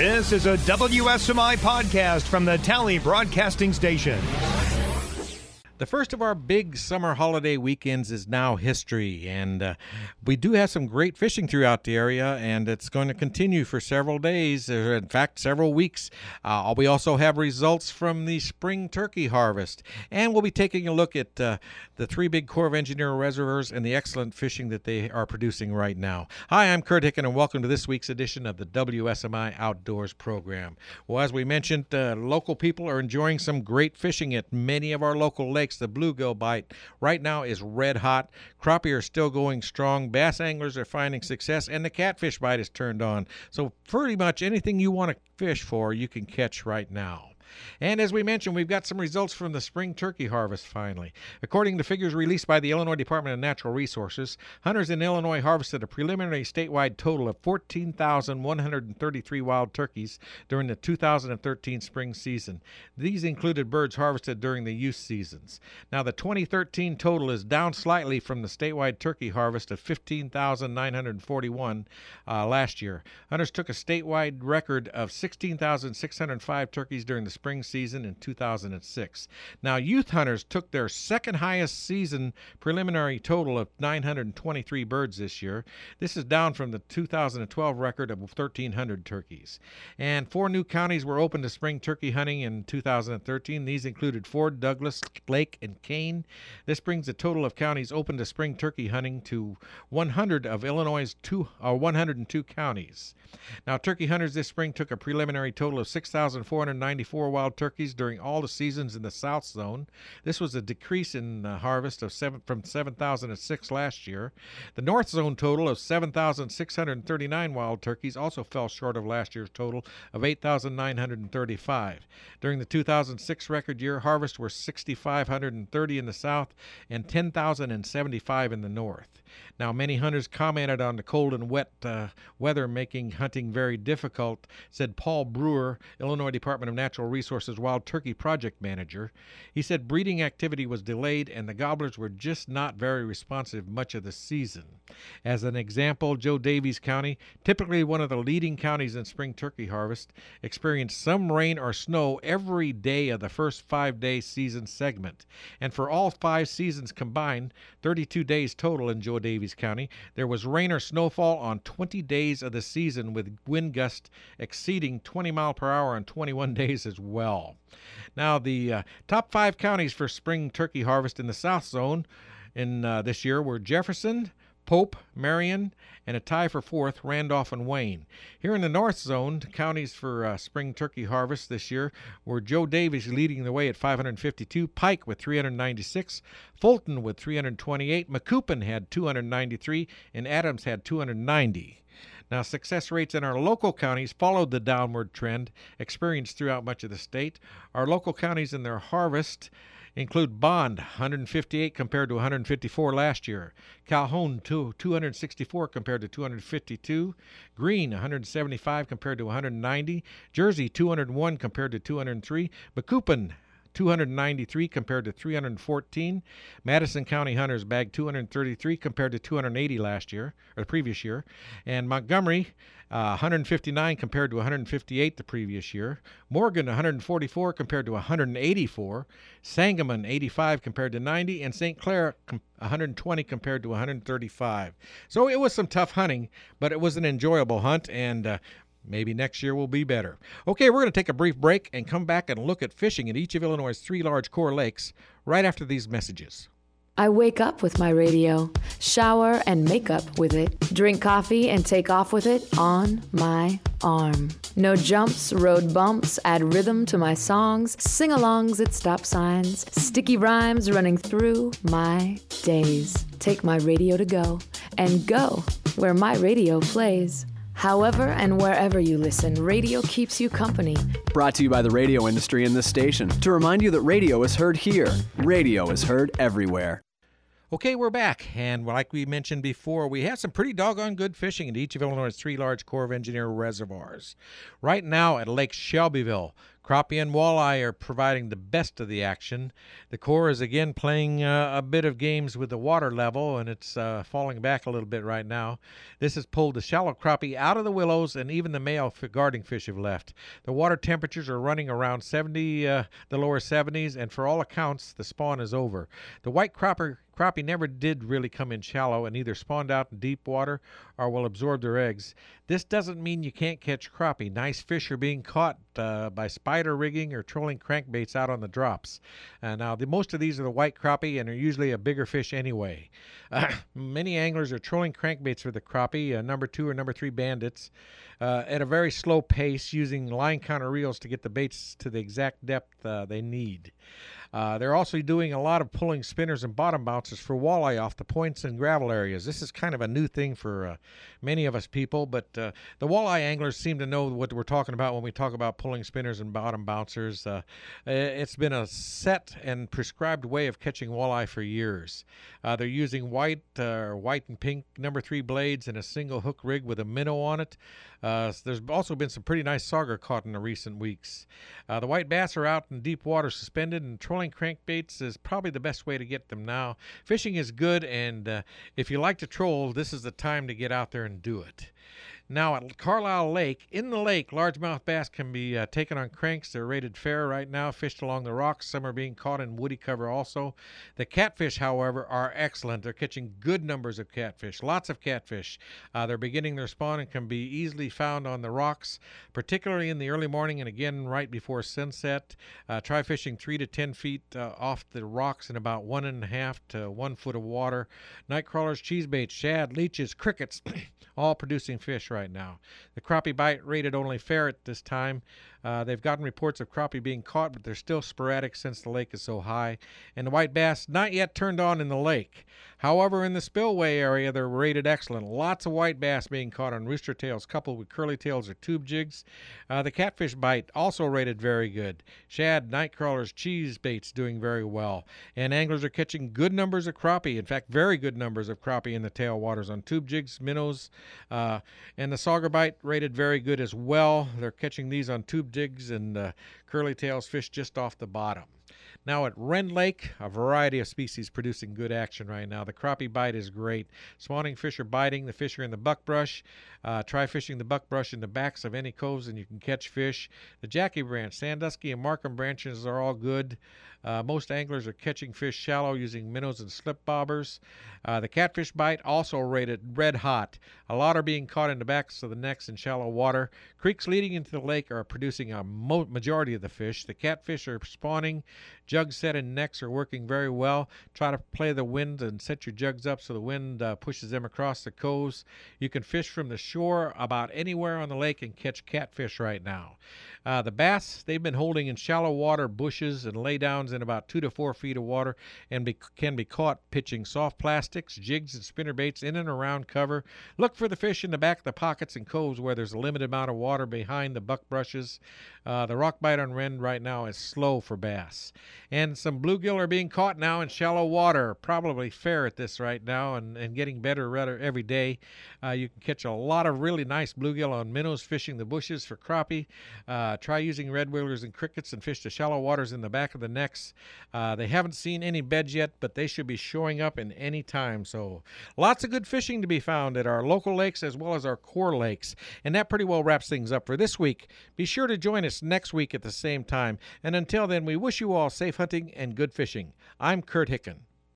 This is a WSMI podcast from the Tally Broadcasting Station. The first of our big summer holiday weekends is now history, and we do have some great fishing throughout the area, and it's going to continue for several days, or in fact, several weeks. We also have results from the spring turkey harvest, and we'll be taking a look at the three big Corps of Engineer reservoirs and the excellent fishing that they are producing right now. Hi, I'm Kurt Hicken, and welcome to this week's edition of the WSMI Outdoors program. Well, as we mentioned, local people are enjoying some great fishing at many of our local lakes. The bluegill bite right now is red hot. Crappie are still going strong. Bass anglers are finding success, and the catfish bite is turned on. So pretty much anything you want to fish for, you can catch right now. And as we mentioned, we've got some results from the spring turkey harvest finally. According to figures released by the Illinois Department of Natural Resources, hunters in Illinois harvested a preliminary statewide total of 14,133 wild turkeys during the 2013 spring season. These included birds harvested during the youth seasons. Now, the 2013 total is down slightly from the statewide turkey harvest of 15,941 last year. Hunters took a statewide record of 16,605 turkeys during the spring season in 2006. Now, youth hunters took their second highest season preliminary total of 923 birds this year. This is down from the 2012 record of 1,300 turkeys. And 4 new counties were open to spring turkey hunting in 2013. These included Ford, Douglas, Lake, and Kane. This brings the total of counties open to spring turkey hunting to 100 of Illinois' 102 counties. Now, turkey hunters this spring took a preliminary total of 6,494 wild turkeys during all the seasons in the South Zone. This was a decrease in harvest of from 7,006 last year. The North Zone total of 7,639 wild turkeys also fell short of last year's total of 8,935. During the 2006 record year, harvests were 6,530 in the South and 10,075 in the North. Now, many hunters commented on the cold and wet weather making hunting very difficult, said Paul Brewer, Illinois Department of Natural Resources Wild Turkey Project Manager. He said breeding activity was delayed and the gobblers were just not very responsive much of the season. As an example, Joe Daviess County, typically one of the leading counties in spring turkey harvest, experienced some rain or snow every day of the first 5-day season segment. And for all 5 seasons combined, 32 days total in Joe Daviess County, there was rain or snowfall on 20 days of the season, with wind gusts exceeding 20 miles per hour on 21 days as well. Now, the top 5 counties for spring turkey harvest in the South Zone in this year were Jefferson, Pope, Marion, and a tie for 4th, Randolph and Wayne. Here in the North Zone, counties for spring turkey harvest this year were Joe Daviess leading the way at 552, Pike with 396, Fulton with 328, Macoupin had 293, and Adams had 290. Now, success rates in our local counties followed the downward trend experienced throughout much of the state. Our local counties in their harvest include Bond, 158 compared to 154 last year. Calhoun, 264 compared to 252. Greene, 175 compared to 190. Jersey, 201 compared to 203. Macoupin, 293 compared to 314. Madison County hunters bagged 233 compared to 280 last year, or the previous year. And Montgomery, 159 compared to 158 the previous year. Morgan, 144 compared to 184. Sangamon, 85 compared to 90. And St. Clair, 120 compared to 135. So it was some tough hunting, but it was an enjoyable hunt, and maybe next year will be better. Okay, we're going to take a brief break and come back and look at fishing at each of Illinois' 3 large core lakes right after these messages. I wake up with my radio, shower and make up with it, drink coffee and take off with it on my arm. No jumps, road bumps, add rhythm to my songs, sing-alongs at stop signs, sticky rhymes running through my days. Take my radio to go, and go where my radio plays. However and wherever you listen, radio keeps you company. Brought to you by the radio industry in this station. To remind you that radio is heard here. Radio is heard everywhere. Okay, we're back, and like we mentioned before, we have some pretty doggone good fishing at each of Illinois' 3 large Corps of Engineer reservoirs. Right now at Lake Shelbyville, Crappie and walleye are providing the best of the action. The Corps is again playing a bit of games with the water level, and it's falling back a little bit right now. This has pulled the shallow crappie out of the willows, and even the male guarding fish have left. The water temperatures are running around 70, the lower 70s, and for all accounts, the spawn is over. The white crappie never did really come in shallow and either spawned out in deep water or will absorb their eggs. This doesn't mean you can't catch crappie. Nice fish are being caught by spider rigging or trolling crankbaits out on the drops. Now, most of these are the white crappie and are usually a bigger fish anyway. Many anglers are trolling crankbaits for the crappie, number 2 or number 3 bandits, at a very slow pace using line counter reels to get the baits to the exact depth they need. They're also doing a lot of pulling spinners and bottom bouncers for walleye off the points and gravel areas. This is kind of a new thing for many of us people, but the walleye anglers seem to know what we're talking about when we talk about pulling spinners and bottom bouncers. It's been a set and prescribed way of catching walleye for years. They're using white and pink number 3 blades and a single hook rig with a minnow on it. There's also been some pretty nice sauger caught in the recent weeks. The white bass are out in deep water suspended, and trolling crankbaits is probably the best way to get them now. Fishing is good, and if you like to troll, this is the time to get out there and do it. Now at Carlisle Lake, in the lake, largemouth bass can be taken on cranks. They're rated fair right now, fished along the rocks. Some are being caught in woody cover also. The catfish, however, are excellent. They're catching good numbers of catfish, lots of catfish. They're beginning their spawn and can be easily found on the rocks, particularly in the early morning and again right before sunset. Try fishing 3 to 10 feet off the rocks in about 1.5 to 1 foot of water. Night crawlers, cheesebaits, shad, leeches, crickets, all producing fish right now. The crappie bite rated only fair at this time. They've gotten reports of crappie being caught, but they're still sporadic since the lake is so high. And the white bass not yet turned on in the lake. However, in the spillway area, they're rated excellent. Lots of white bass being caught on rooster tails coupled with curly tails or tube jigs. The catfish bite also rated very good. Shad, night crawlers, cheese baits doing very well. And anglers are catching good numbers of crappie. In fact, very good numbers of crappie in the tailwaters on tube jigs, minnows, and the sauger bite rated very good as well. They're catching these on tube jigs and curly tails fish just off the bottom. Now at Wren Lake, a variety of species producing good action right now. The crappie bite is great. Spawning fish are biting. The fish are in the buckbrush. Try fishing the buckbrush in the backs of any coves and you can catch fish. The Jackie Branch, Sandusky, and Markham branches are all good. Most anglers are catching fish shallow using minnows and slip bobbers. The catfish bite also rated red hot. A lot are being caught in the backs of the necks in shallow water. Creeks leading into the lake are producing a majority of the fish. The catfish are spawning. Jugs set and necks are working very well. Try to play the wind and set your jugs up so the wind pushes them across the coves. You can fish from the shore about anywhere on the lake and catch catfish right now. The bass, they've been holding in shallow water bushes and laydowns in about 2 to 4 feet of water and can be caught pitching soft plastics, jigs, and spinner baits in and around cover. Look for the fish in the back of the pockets and coves where there's a limited amount of water behind the buckbrushes. The rock bite on Wren right now is slow for bass. And some bluegill are being caught now in shallow water, probably fair at this right now and getting better every day. You can catch a lot of really nice bluegill on minnows fishing the bushes for crappie. Try using red whalers and crickets and fish the shallow waters in the back of the necks. They haven't seen any beds yet, but they should be showing up in any time. So lots of good fishing to be found at our local lakes as well as our core lakes. And that pretty well wraps things up for this week. Be sure to join us next week at the same time. And until then, we wish you all safe hunting and good fishing. I'm Kurt Hicken.